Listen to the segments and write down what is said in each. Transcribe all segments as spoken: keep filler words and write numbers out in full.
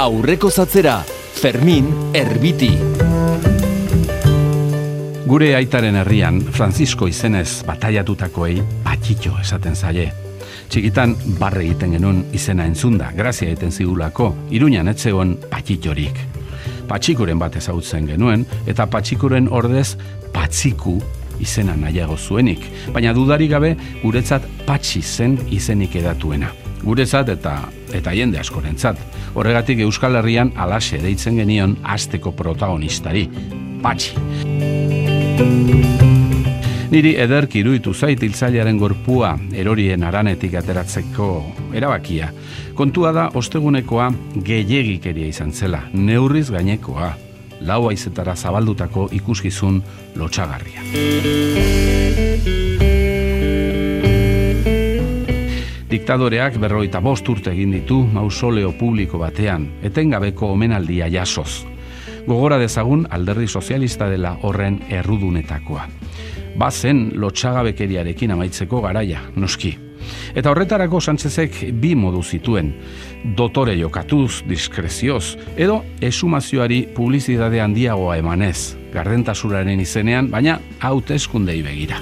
Aurreko zatzera, Fermin Erbiti. Gure aitaren herrian, Francisco izenez bataiatutakoei patxitxo esaten zaie. Txikitan barre egiten genuen izena entzunda, grazia egiten zigulako, Iruñan etzegon patxitxorik. Patxikuren bat ezagutzen genuen, eta patxikuren ordez patxiku izena nahiago zuenik, baina dudarik gabe guretzat patxi zen izenik edatuena. Guretzat eta eta jende askorentzat. Horregatik Euskal Herrian alaxe deitzen genion asteko protagonistari, patxi. Niri ederki iruditu zait hiltzailearen gorpua erorien haranetik ateratzeko erabakia. Kontua da ostegunekoa gehiegikeria izan zela, neurriz gainekoa, lau haizetara zabaldutako ikuskizun lotsagarria. Diktadoreak berrogeita bost urte egin ditu mausoleo publiko batean, etengabeko omenaldia jasoz. Gogora dezagun alderdi sozialista dela horren errudunetakoa. Bazen lotsagabekeriarekin amaitzeko garaia, noski. Eta horretarako Sánchezek bi modu zituen, dotore jokatuz, diskrezioz, edo esumazioari publizitate handiagoa emanez, gardentasunaren izenean, baina hauteskundei begira.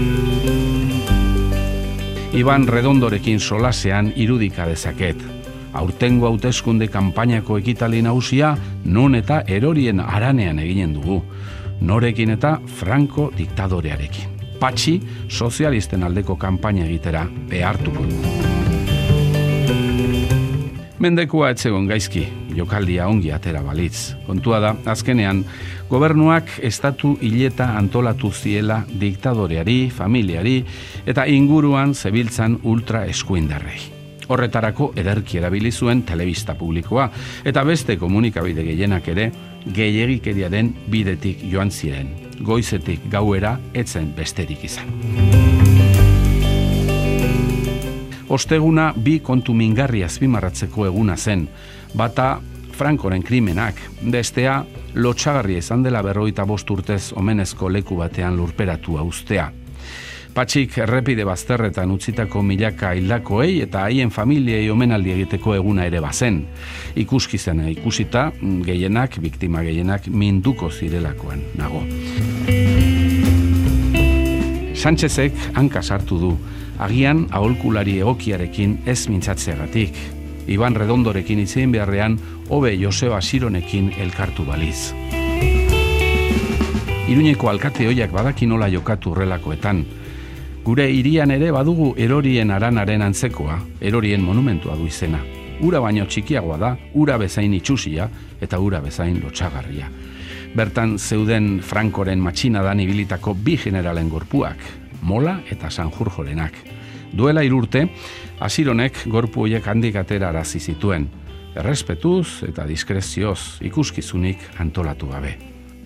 Iban Redondorekin solasean irudika dezaket. Aurtengo hauteskunde kanpainako ekitali nagusia non eta erorien haranean eginen dugu. Norekin eta Franco diktadorearekin. Patxi sozialisten aldeko kanpaina egitera behartuko du. Mendekua etzegon gaizki, jokaldia ongi atera balitz. Kontua da, azkenean, gobernuak estatu hileta antolatu ziela diktadoreari, familiari eta inguruan zebiltzan ultra eskuindarrei. Horretarako ederki erabili zuen telebista publikoa eta beste komunikabide gehienak ere gehiegikeriaren bidetik joan ziren. Goizetik gauera etzen besterik izan. Osteguna bi kontu mingarri azpimarratzeko eguna zen, bata Francoren krimenak, bestea lotsagarria izan dela berrogeita bost urtez omenezko leku batean lurperatua uztea. Patxik errepide bazterretan utzitako milaka hildakoei eta haien familiei omenaldi egiteko eguna ere bazen. Ikuskizena ikusita, gehienak, biktima gehienak minduko zirelakoan nago. Sánchezek hanka sartu du, agian aholkulari egokiarekin ez mintzatzeagatik. Iban Redondorekin itzein beharrean, hobe Joseba Sironekin elkartu baliz. Iruñeko alkate hoiak badaki nola jokatu horrelakoetan. Gure hirian ere badugu erorien haranaren antzekoa, erorien monumentua du izena. Ura baino txikiagoa da, ura bezain itxusia eta ura bezain lotsagarria. Bertan zeuden Francoren matxinadan ibilitako bi generalen gorpuak, Mola eta Sanjurjorenak. Duela hirurte, Asironek gorpu horiek handik atera arazi zituen, errespetuz eta diskrezioz ikuskizunik antolatu gabe.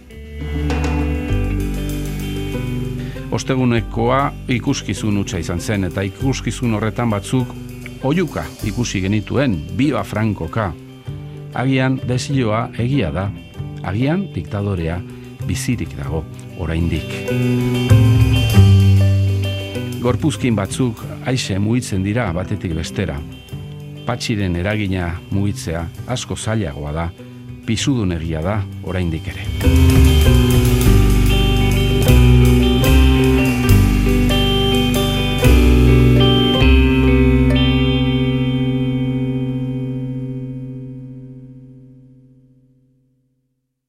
Ostegunekoa ikuskizun hutsa izan zen, eta ikuskizun horretan batzuk oihuka ikusi genituen, biba Francoka. Agian desioa egia da, agian diktadorea bizirik dago, oraindik. Gorpuzkin batzuk aixe mugitzen dira batetik bestera. Patxiren eragina mugitzea asko zailagoa da, pisudun egia da oraindik ere.